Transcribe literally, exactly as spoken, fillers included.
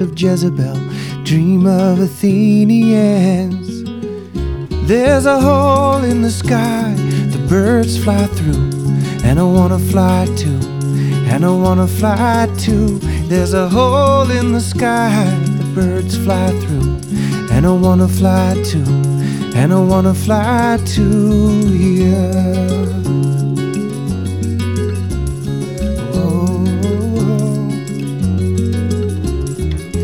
of Jezebel, dream of Athenians. There's a hole in the sky the birds fly through, and I wanna fly too, and I wanna fly too. There's a hole in the sky the birds fly through, and I wanna fly too, and I wanna fly too, yeah.